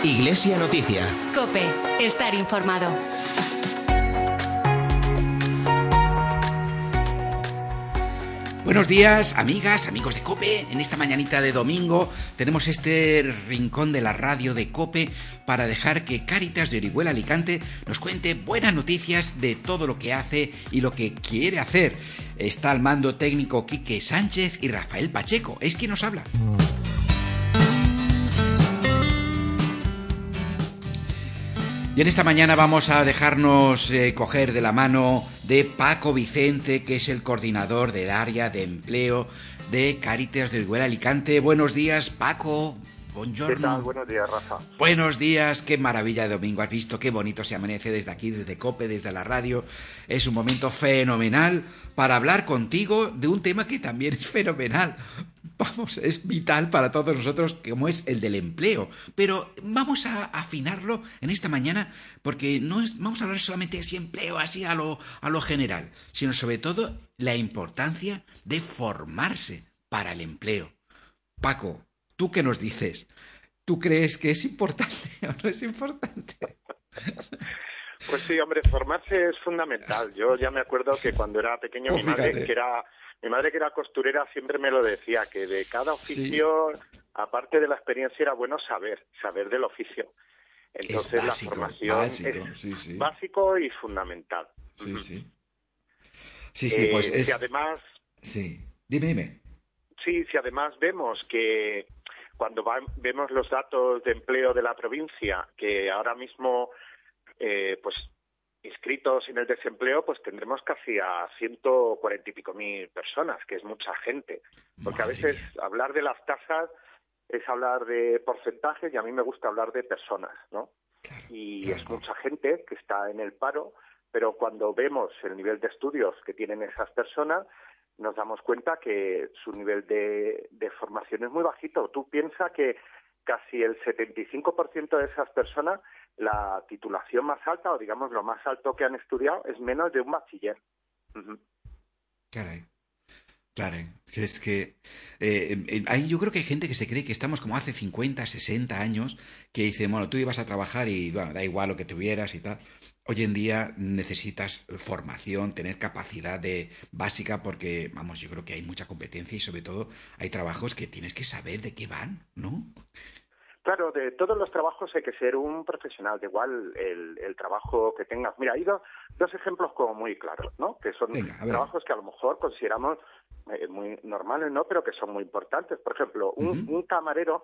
Iglesia Noticia. COPE. Estar informado. Buenos días, amigas, amigos de COPE. En esta mañanita de domingo tenemos este rincón de la radio de COPE para dejar que Cáritas de Orihuela Alicante nos cuente buenas noticias de todo lo que hace y lo que quiere hacer. Está al mando técnico Quique Sánchez y Rafael Pacheco. Es quien nos habla. Y en esta mañana vamos a dejarnos coger de la mano de Paco Vicente, que es el coordinador del área de empleo de Cáritas de Orihuela Alicante. Buenos días, Paco. Buongiorno. ¿Qué tal? Buenos días, Rafa. Buenos días, qué maravilla de domingo. Has visto qué bonito se amanece desde aquí, desde COPE, desde la radio. Es un momento fenomenal para hablar contigo de un tema que también es fenomenal. Vamos, es vital para todos nosotros, como es el del empleo. Pero vamos a afinarlo en esta mañana, porque no vamos a hablar solamente de ese empleo así a lo general, sino sobre todo la importancia de formarse para el empleo. Paco, ¿tú qué nos dices? ¿Tú crees que es importante o no es importante? Pues sí, hombre, formarse es fundamental. Yo ya me acuerdo que cuando era pequeño mi madre, que era costurera, siempre me lo decía, que de cada oficio, aparte de la experiencia, era bueno saber del oficio. Entonces es básico, la formación es básico y fundamental. Sí, pues es... Si además... Sí, dime. Sí, si además vemos que cuando vemos los datos de empleo de la provincia, que ahora mismo, pues inscritos en el desempleo, pues tendremos casi a 140 y pico mil personas, que es mucha gente. Porque a veces hablar de las tasas es hablar de porcentajes y a mí me gusta hablar de personas, ¿no? Claro. Es mucha gente que está en el paro, pero cuando vemos el nivel de estudios que tienen esas personas, nos damos cuenta que su nivel de formación es muy bajito. Tú piensas que casi el 75% de esas personas, la titulación más alta, o digamos lo más alto que han estudiado, es menos de un bachiller. Uh-huh. Caray. Es que yo creo que hay gente que se cree que estamos como hace 50, 60 años, que dice, bueno, tú ibas a trabajar y bueno, da igual lo que tuvieras y tal. Hoy en día necesitas formación, tener capacidad básica, porque, vamos, yo creo que hay mucha competencia y sobre todo hay trabajos que tienes que saber de qué van, ¿no? Claro, de todos los trabajos hay que ser un profesional, de igual el trabajo que tengas. Mira, hay dos ejemplos como muy claros, ¿no? Que son trabajos que a lo mejor consideramos muy normales, ¿no? Pero que son muy importantes. Por ejemplo, un camarero,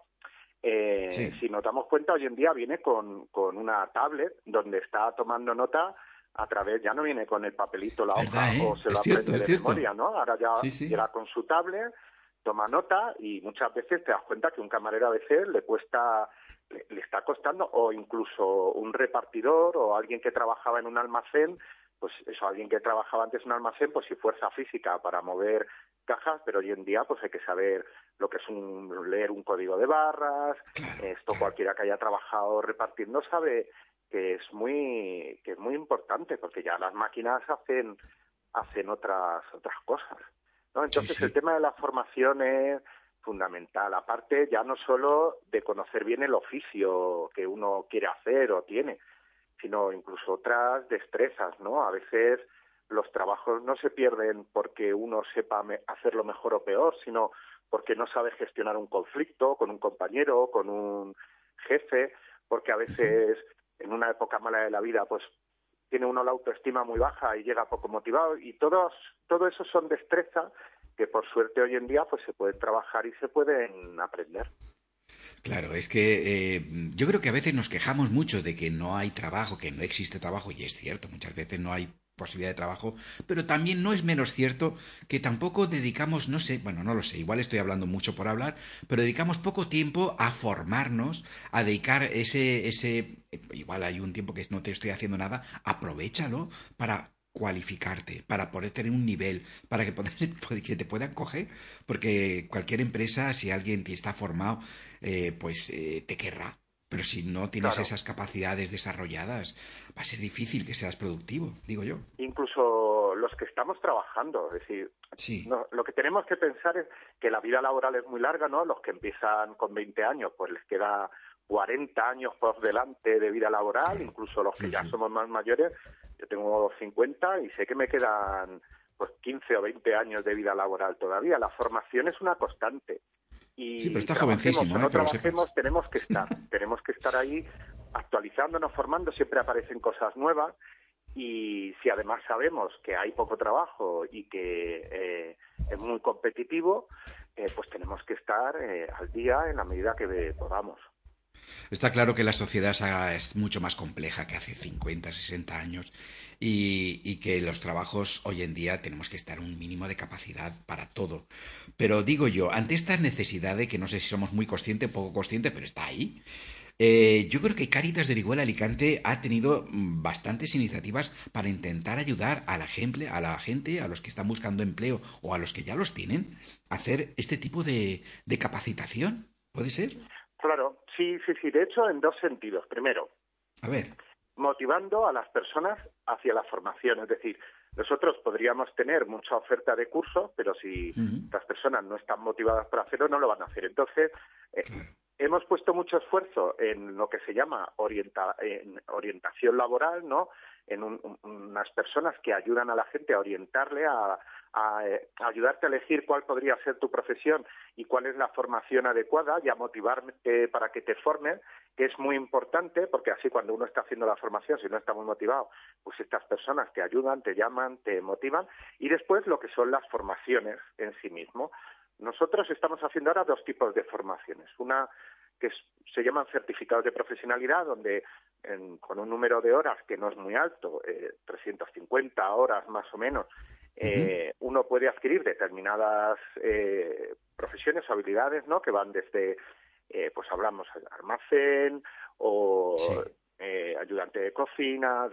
si nos damos cuenta, hoy en día viene con una tablet donde está tomando nota a través, ya no viene con el papelito, la hoja, o se lo aprende de memoria, ¿no? Ahora ya llega con su tablet, toma nota y muchas veces te das cuenta que un camarero a veces le está costando, o incluso un repartidor o alguien que trabajaba en un almacén, pues eso, alguien que trabajaba antes en un almacén, pues sí, fuerza física para mover cajas, pero hoy en día pues hay que saber lo que es leer un código de barras. Cualquiera que haya trabajado repartiendo sabe que es muy importante, porque ya las máquinas hacen otras cosas, ¿no? Entonces el tema de la formación es fundamental, aparte ya no solo de conocer bien el oficio que uno quiere hacer o tiene, sino incluso otras destrezas, ¿no? A veces los trabajos no se pierden porque uno sepa hacerlo mejor o peor, sino porque no sabe gestionar un conflicto con un compañero, con un jefe, porque a veces en una época mala de la vida pues tiene uno la autoestima muy baja y llega poco motivado, y todo eso son destrezas que por suerte hoy en día pues se pueden trabajar y se pueden aprender. Claro, es que yo creo que a veces nos quejamos mucho de que no hay trabajo, que no existe trabajo, y es cierto, muchas veces no hay posibilidad de trabajo, pero también no es menos cierto que tampoco dedicamos, no sé, bueno, no lo sé, igual estoy hablando mucho por hablar, pero dedicamos poco tiempo a formarnos, a dedicar igual hay un tiempo que no te estoy haciendo nada, aprovéchalo para cualificarte, para poder tener un nivel, para que te puedan coger, porque cualquier empresa, si alguien te está formado, te querrá. Pero si no tienes esas capacidades desarrolladas, va a ser difícil que seas productivo, digo yo. Incluso los que estamos trabajando, es decir, lo que tenemos que pensar es que la vida laboral es muy larga, ¿no? Los que empiezan con 20 años, pues les queda 40 años por delante de vida laboral, incluso los que ya somos más mayores. Yo tengo 50 y sé que me quedan pues 15 o 20 años de vida laboral todavía. La formación es una constante. Y sí, pero está jovencísimo, no que lo trabajemos, sepas. tenemos que estar ahí actualizándonos, formando, siempre aparecen cosas nuevas. Y si además sabemos que hay poco trabajo y que es muy competitivo, pues tenemos que estar al día en la medida que podamos. Está claro que la sociedad es mucho más compleja que hace 50, 60 años y que los trabajos hoy en día tenemos que estar un mínimo de capacidad para todo. Pero digo yo, ante esta necesidad de que no sé si somos muy conscientes o poco conscientes, pero está ahí, yo creo que Cáritas de Orihuela Alicante ha tenido bastantes iniciativas para intentar ayudar a la gente, a los que están buscando empleo o a los que ya los tienen, a hacer este tipo de capacitación. ¿Puede ser? Claro, sí. De hecho, en dos sentidos. Primero, a ver, motivando a las personas hacia la formación. Es decir, nosotros podríamos tener mucha oferta de cursos, pero si las personas no están motivadas para hacerlo, no lo van a hacer. Entonces, hemos puesto mucho esfuerzo en lo que se llama orientación laboral, ¿no? En unas personas que ayudan a la gente a orientarle, a ayudarte a elegir cuál podría ser tu profesión y cuál es la formación adecuada y a motivarte para que te formen, que es muy importante, porque así cuando uno está haciendo la formación, si no está muy motivado, pues estas personas te ayudan, te llaman, te motivan. Y después lo que son las formaciones en sí mismo. Nosotros estamos haciendo ahora dos tipos de formaciones. Una que se llaman certificados de profesionalidad, donde con un número de horas que no es muy alto, 350 horas más o menos, uno puede adquirir determinadas profesiones o habilidades, ¿no? Que van desde, pues hablamos de almacén o ayudante de cocina,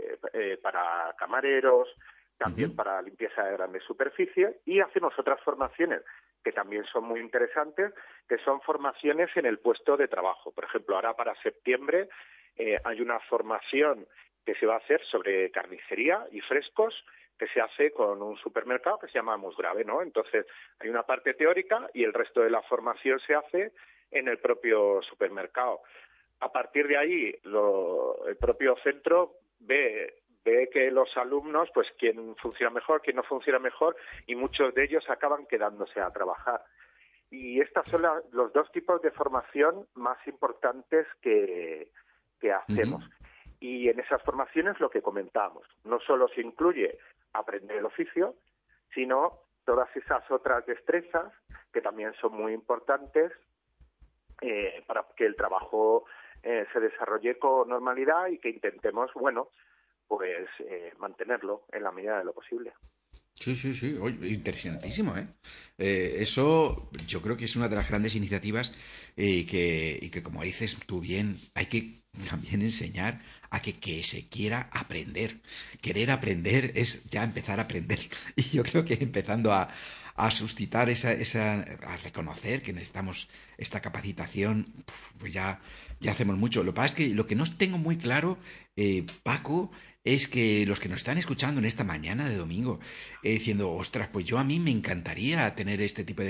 para camareros, también para limpieza de grandes superficies, y hacemos otras formaciones que también son muy interesantes, que son formaciones en el puesto de trabajo. Por ejemplo, ahora para septiembre hay una formación que se va a hacer sobre carnicería y frescos, que se hace con un supermercado que se llama Musgrave, ¿no? Entonces, hay una parte teórica y el resto de la formación se hace en el propio supermercado. A partir de ahí, el propio centro ve que los alumnos, pues quién funciona mejor, quién no funciona mejor, y muchos de ellos acaban quedándose a trabajar. Y estos son los dos tipos de formación más importantes que hacemos. Y en esas formaciones lo que comentábamos, no solo se incluye aprender el oficio, sino todas esas otras destrezas que también son muy importantes para que el trabajo se desarrolle con normalidad y que intentemos, pues mantenerlo en la medida de lo posible. Sí. Oye, interesantísimo, ¿eh? Eso yo creo que es una de las grandes iniciativas y que, como dices tú bien, hay que también enseñar a que se quiera aprender. Querer aprender es ya empezar a aprender. Y yo creo que empezando a suscitar a reconocer que necesitamos esta capacitación, pues ya hacemos mucho. Lo que pasa es que lo que no tengo muy claro, Paco, es que los que nos están escuchando en esta mañana de domingo, diciendo, ostras, pues yo a mí me encantaría tener este tipo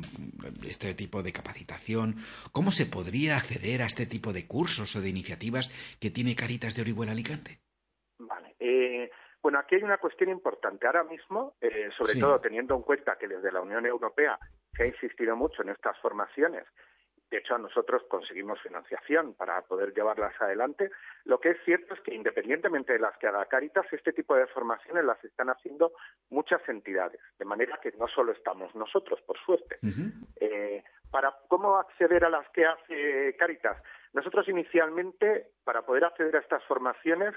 de capacitación. ¿Cómo se podría acceder a este tipo de cursos o de iniciativas que tiene Cáritas de Orihuela Alicante? Vale. Bueno, aquí hay una cuestión importante. Ahora mismo, sobre todo teniendo en cuenta que desde la Unión Europea se ha insistido mucho en estas formaciones, de hecho, nosotros conseguimos financiación para poder llevarlas adelante. Lo que es cierto es que, independientemente de las que haga Cáritas, este tipo de formaciones las están haciendo muchas entidades, de manera que no solo estamos nosotros, por suerte. Para cómo acceder a las que hace Cáritas, nosotros inicialmente, para poder acceder a estas formaciones,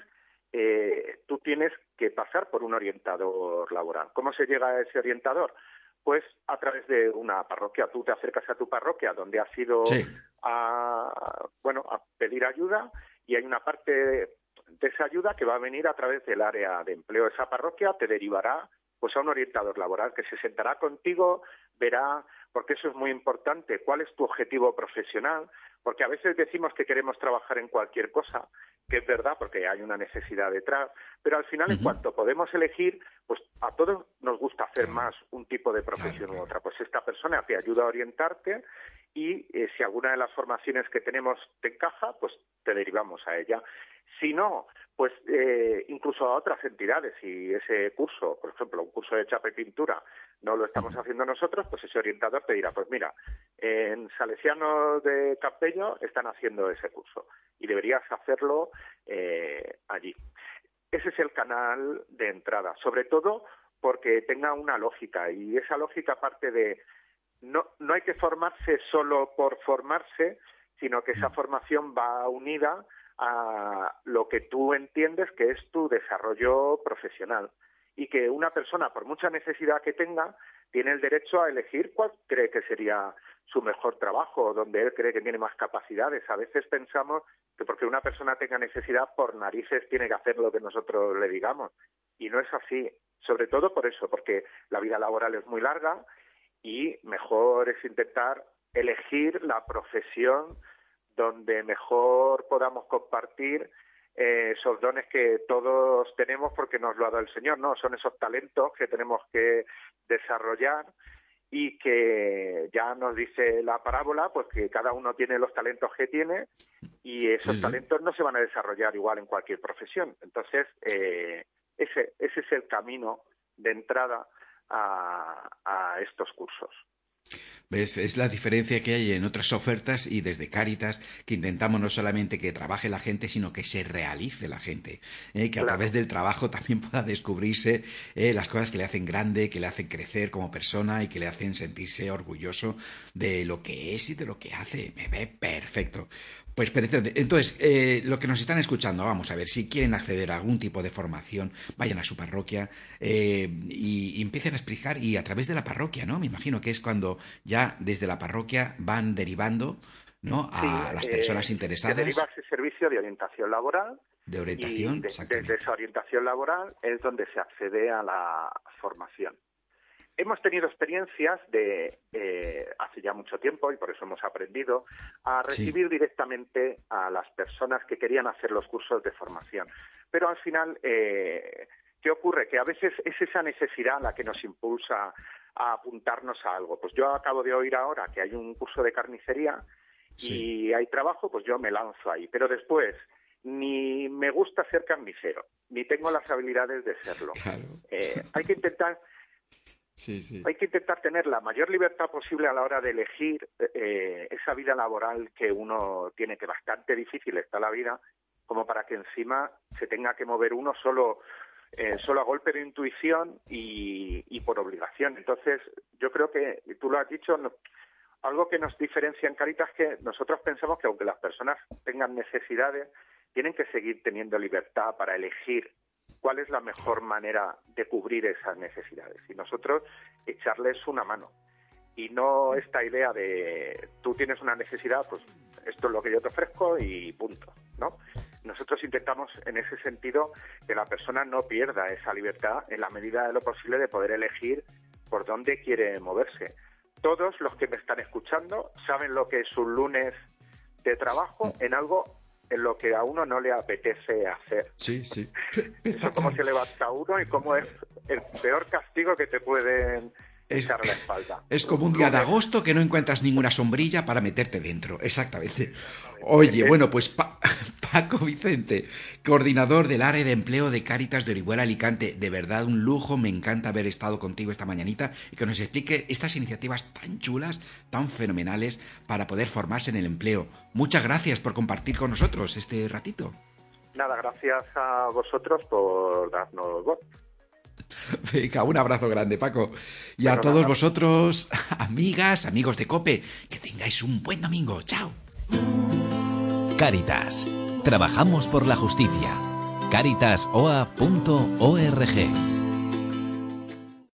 tú tienes que pasar por un orientador laboral. ¿Cómo se llega a ese orientador? Pues a través de una parroquia. Tú te acercas a tu parroquia donde has ido a pedir ayuda, y hay una parte de esa ayuda que va a venir a través del área de empleo. Esa parroquia te derivará pues a un orientador laboral que se sentará contigo, verá, porque eso es muy importante, cuál es tu objetivo profesional, porque a veces decimos que queremos trabajar en cualquier cosa, que es verdad porque hay una necesidad detrás, pero al final en cuanto podemos elegir, pues a todos nos gusta hacer más un tipo de profesión u otra. Pues esta persona te ayuda a orientarte y si alguna de las formaciones que tenemos te encaja, pues te derivamos a ella. Si no, pues incluso a otras entidades. Si ese curso, por ejemplo, un curso de chapa y pintura, no lo estamos haciendo nosotros, pues ese orientador te dirá, pues mira, en Salesianos de Campello están haciendo ese curso y deberías hacerlo allí. Ese es el canal de entrada, sobre todo porque tenga una lógica, y esa lógica parte de no hay que formarse solo por formarse, sino que esa formación va unida a lo que tú entiendes que es tu desarrollo profesional, y que una persona, por mucha necesidad que tenga, tiene el derecho a elegir cuál cree que sería su mejor trabajo, donde él cree que tiene más capacidades. A veces pensamos que porque una persona tenga necesidad, por narices tiene que hacer lo que nosotros le digamos, y no es así, sobre todo por eso, porque la vida laboral es muy larga y mejor es intentar elegir la profesión donde mejor podamos compartir esos dones que todos tenemos porque nos lo ha dado el Señor, ¿no? Son esos talentos que tenemos que desarrollar y que ya nos dice la parábola, pues que cada uno tiene los talentos que tiene y esos talentos no se van a desarrollar igual en cualquier profesión. Entonces, ese es el camino de entrada a estos cursos. ¿Ves? Es la diferencia que hay en otras ofertas y desde Cáritas, que intentamos no solamente que trabaje la gente, sino que se realice la gente, que a través del trabajo también pueda descubrirse las cosas que le hacen grande, que le hacen crecer como persona y que le hacen sentirse orgulloso de lo que es y de lo que hace. Me ve perfecto. Pues entonces, lo que nos están escuchando, vamos a ver, si quieren acceder a algún tipo de formación, vayan a su parroquia y empiecen a explicar, y a través de la parroquia, ¿no? Me imagino que es cuando ya desde la parroquia van derivando, ¿no?, a las personas interesadas. Se deriva ese servicio de orientación laboral. De orientación, y exactamente. Desde esa orientación laboral es donde se accede a la formación. Hemos tenido experiencias de hace ya mucho tiempo, y por eso hemos aprendido a recibir directamente a las personas que querían hacer los cursos de formación. Pero al final, ¿qué ocurre? Que a veces es esa necesidad la que nos impulsa a apuntarnos a algo. Pues yo acabo de oír ahora que hay un curso de carnicería y hay trabajo, pues yo me lanzo ahí. Pero después, ni me gusta ser carnicero, ni tengo las habilidades de serlo. Claro. Hay que intentar... Hay que intentar tener la mayor libertad posible a la hora de elegir esa vida laboral que uno tiene, que bastante difícil está la vida, como para que encima se tenga que mover uno solo a golpe de intuición y por obligación. Entonces, yo creo que, tú lo has dicho, algo que nos diferencia en Cáritas es que nosotros pensamos que aunque las personas tengan necesidades, tienen que seguir teniendo libertad para elegir cuál es la mejor manera de cubrir esas necesidades, y nosotros echarles una mano, y no esta idea de tú tienes una necesidad, pues esto es lo que yo te ofrezco y punto, ¿no? Nosotros intentamos en ese sentido que la persona no pierda esa libertad en la medida de lo posible de poder elegir por dónde quiere moverse. Todos los que me están escuchando saben lo que es un lunes de trabajo en algo en lo que a uno no le apetece hacer. Sí. Eso cómo se levanta uno y cómo es el peor castigo que te pueden echar la espalda. Es como un día de agosto que no encuentras ninguna sombrilla para meterte dentro. Exactamente. Oye, bueno, pues Paco Vicente, coordinador del área de empleo de Cáritas de Orihuela, Alicante. De verdad, un lujo, me encanta haber estado contigo esta mañanita y que nos explique estas iniciativas tan chulas, tan fenomenales para poder formarse en el empleo. Muchas gracias por compartir con nosotros este ratito. Nada, gracias a vosotros por darnos voz. Venga, un abrazo grande, Paco. Y a todos vosotros, amigas, amigos de COPE, que tengáis un buen domingo. ¡Chao! Cáritas. Trabajamos por la justicia. Cáritas.oa.org